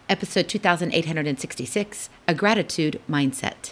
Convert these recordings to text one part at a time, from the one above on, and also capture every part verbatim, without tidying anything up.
episode two thousand eight hundred sixty-six, A Gratitude Mindset.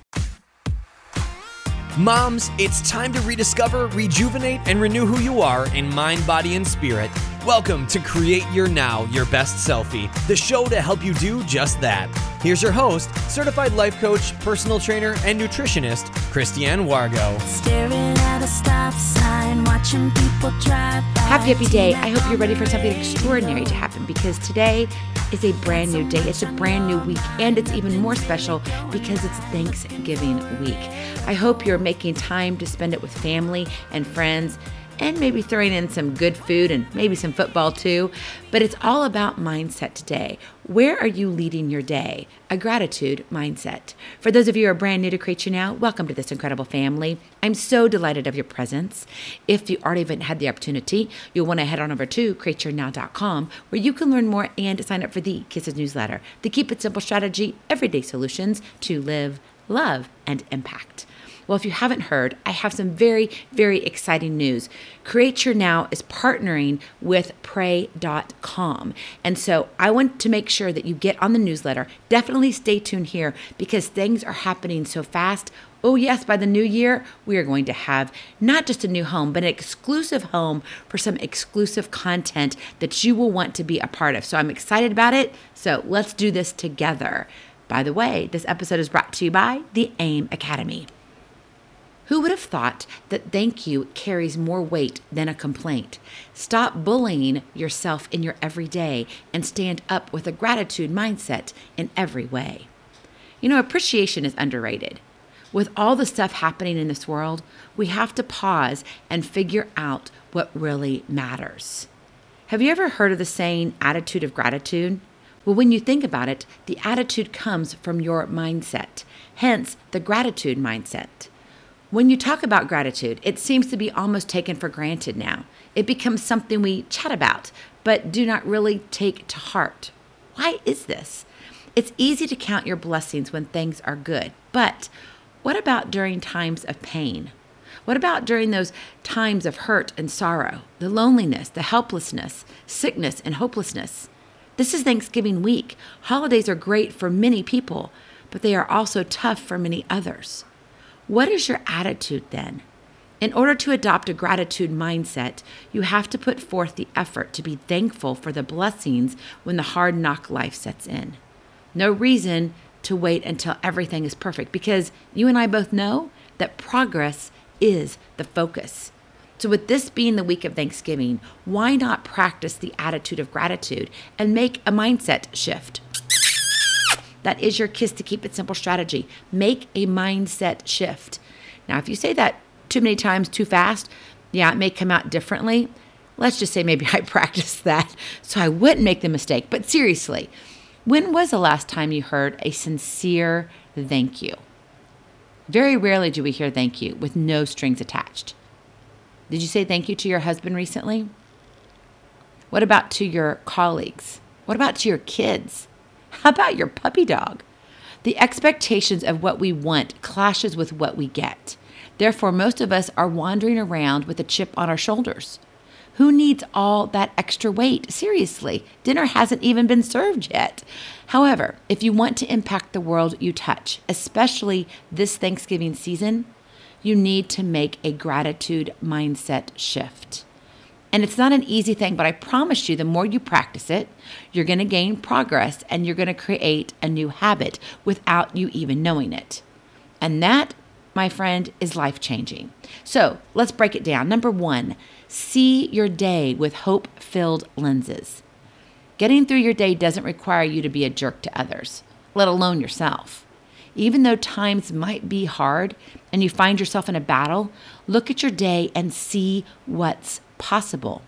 Moms, it's time to rediscover, rejuvenate, and renew who you are in mind, body, and spirit. Welcome to Create Your Now, Your Best Selfie, the show to help you do just that. Here's your host, certified life coach, personal trainer, and nutritionist, Christiane Wargo. Staring at a stop sign, watching people drive by. Happy, happy day. I hope you're ready for something extraordinary to happen because today is a brand new day. It's a brand new week, and it's even more special because it's Thanksgiving week. I hope you're making time to spend it with family and friends, and maybe throwing in some good food and maybe some football too. But it's all about mindset today. Where are you leading your day? A gratitude mindset. For those of you who are brand new to Create Your Now, welcome to this incredible family. I'm so delighted of your presence. If you already haven't had the opportunity, you'll want to head on over to create your now dot com where you can learn more and sign up for the Kisses newsletter, the Keep It Simple strategy, everyday solutions to live, love, and impact. Well, if you haven't heard, I have some very, very exciting news. Create Your Now is partnering with pray dot com. And so I want to make sure that you get on the newsletter. Definitely stay tuned here because things are happening so fast. Oh yes, by the new year, we are going to have not just a new home, but an exclusive home for some exclusive content that you will want to be a part of. So I'm excited about it. So let's do this together. By the way, this episode is brought to you by the AIM Academy. Who would have thought that thank you carries more weight than a complaint? Stop bullying yourself in your everyday and stand up with a gratitude mindset in every way. You know, appreciation is underrated. With all the stuff happening in this world, we have to pause and figure out what really matters. Have you ever heard of the saying, attitude of gratitude? Well, when you think about it, the attitude comes from your mindset, hence the gratitude mindset. When you talk about gratitude, it seems to be almost taken for granted now. It becomes something we chat about, but do not really take to heart. Why is this? It's easy to count your blessings when things are good, but what about during times of pain? What about during those times of hurt and sorrow, the loneliness, the helplessness, sickness, and hopelessness? This is Thanksgiving week. Holidays are great for many people, but they are also tough for many others. What is your attitude then? In order to adopt a gratitude mindset, you have to put forth the effort to be thankful for the blessings when the hard knock life sets in. No reason to wait until everything is perfect because you and I both know that progress is the focus. So with this being the week of Thanksgiving, why not practice the attitude of gratitude and make a mindset shift? That is your Kiss to Keep It Simple strategy. Make a mindset shift. Now, if you say that too many times too fast, yeah, it may come out differently. Let's just say maybe I practiced that so I wouldn't make the mistake. But seriously, when was the last time you heard a sincere thank you? Very rarely do we hear thank you with no strings attached. Did you say thank you to your husband recently? What about to your colleagues? What about to your kids? How about your puppy dog? The expectations of what we want clashes with what we get. Therefore, most of us are wandering around with a chip on our shoulders. Who needs all that extra weight? Seriously, dinner hasn't even been served yet. However, if you want to impact the world you touch, especially this Thanksgiving season, you need to make a gratitude mindset shift. And it's not an easy thing, but I promise you, the more you practice it, you're going to gain progress and you're going to create a new habit without you even knowing it. And that, my friend, is life-changing. So let's break it down. Number one, see your day with hope-filled lenses. Getting through your day doesn't require you to be a jerk to others, let alone yourself. Even though times might be hard and you find yourself in a battle, look at your day and see what's possible.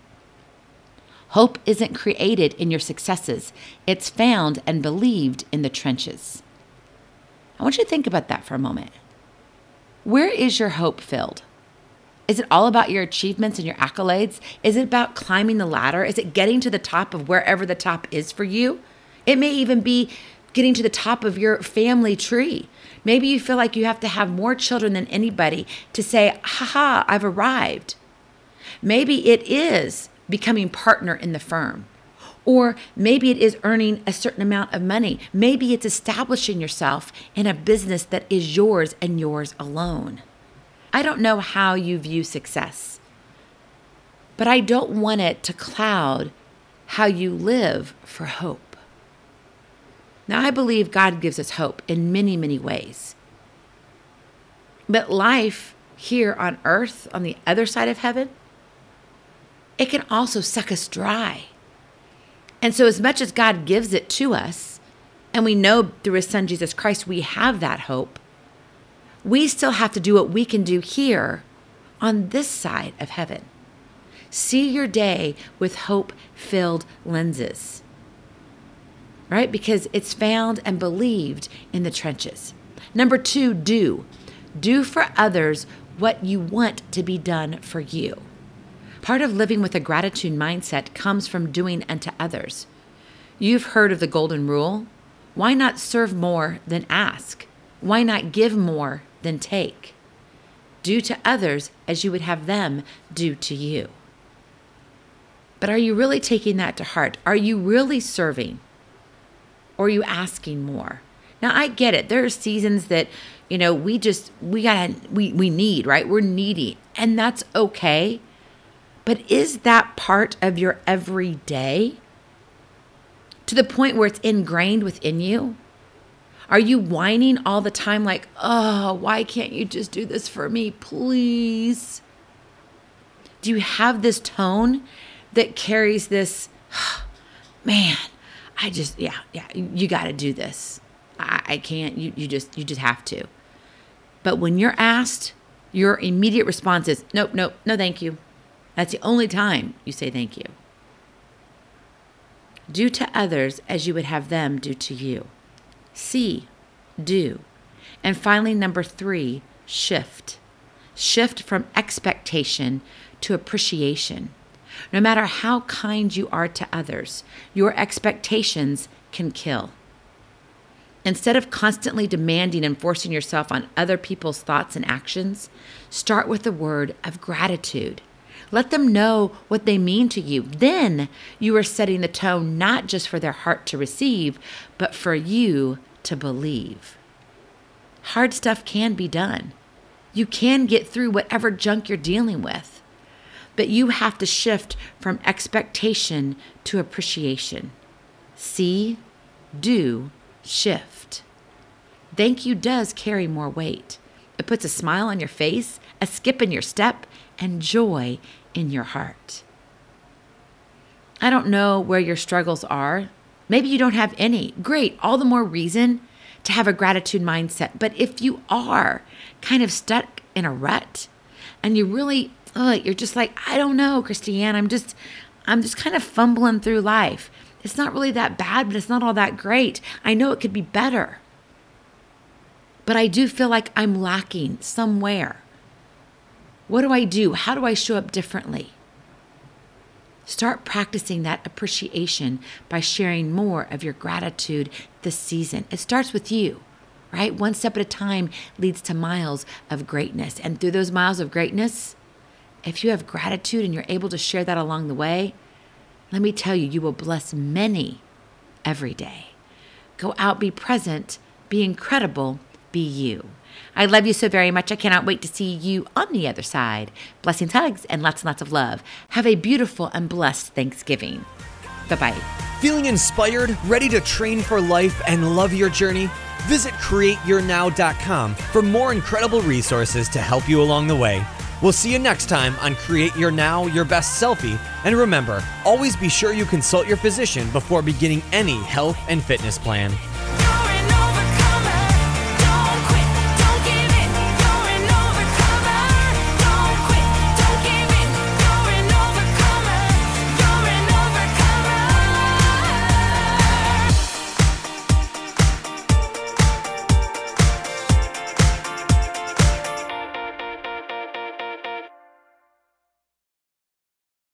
Hope isn't created in your successes. It's found and believed in the trenches. I want you to think about that for a moment. Where is your hope filled? Is it all about your achievements and your accolades? Is it about climbing the ladder? Is it getting to the top of wherever the top is for you? It may even be getting to the top of your family tree. Maybe you feel like you have to have more children than anybody to say, haha, I've arrived. Maybe it is becoming partner in the firm. Or maybe it is earning a certain amount of money. Maybe it's establishing yourself in a business that is yours and yours alone. I don't know how you view success, but I don't want it to cloud how you live for hope. Now, I believe God gives us hope in many, many ways. But life here on earth, on the other side of heaven, it can also suck us dry. And so as much as God gives it to us, and we know through his son, Jesus Christ, we have that hope, we still have to do what we can do here on this side of heaven. See your day with hope-filled lenses, right? Because it's found and believed in the trenches. Number two, do. Do for others what you want to be done for you. Part of living with a gratitude mindset comes from doing unto others. You've heard of the golden rule. Why not serve more than ask? Why not give more than take? Do to others as you would have them do to you. But are you really taking that to heart? Are you really serving? Or are you asking more? Now, I get it. There are seasons that, you know, we just, we gotta, we, we need, right? We're needy, and that's okay. But is that part of your everyday to the point where it's ingrained within you? Are you whining all the time like, oh, why can't you just do this for me, please? Do you have this tone that carries this, oh, man, I just, yeah, yeah, you got to do this. I, I can't, you, you just, you just have to. But when you're asked, your immediate response is, nope, nope, no, thank you. That's the only time you say thank you. Do to others as you would have them do to you. See, do. And finally, number three, shift. Shift from expectation to appreciation. No matter how kind you are to others, your expectations can kill. Instead of constantly demanding and forcing yourself on other people's thoughts and actions, start with a word of gratitude. Let them know what they mean to you. Then you are setting the tone not just for their heart to receive, but for you to believe. Hard stuff can be done. You can get through whatever junk you're dealing with. But you have to shift from expectation to appreciation. See, do, shift. Thank you does carry more weight. It puts a smile on your face, a skip in your step, and joy in your heart. I don't know where your struggles are. Maybe you don't have any. Great, all the more reason to have a gratitude mindset. But if you are kind of stuck in a rut and you really, oh, you're just like, I don't know, Christiane, I'm just, I'm just kind of fumbling through life. It's not really that bad, but it's not all that great. I know it could be better. But I do feel like I'm lacking somewhere. What do I do? How do I show up differently? Start practicing that appreciation by sharing more of your gratitude this season. It starts with you, right? One step at a time leads to miles of greatness. And through those miles of greatness, if you have gratitude and you're able to share that along the way, let me tell you, you will bless many every day. Go out, be present, be incredible, be you. I love you so very much. I cannot wait to see you on the other side. Blessings, hugs, and lots and lots of love. Have a beautiful and blessed Thanksgiving. Bye-bye. Feeling inspired, ready to train for life and love your journey? Visit create your now dot com for more incredible resources to help you along the way. We'll see you next time on Create Your Now, Your Best Selfie. And remember, always be sure you consult your physician before beginning any health and fitness plan.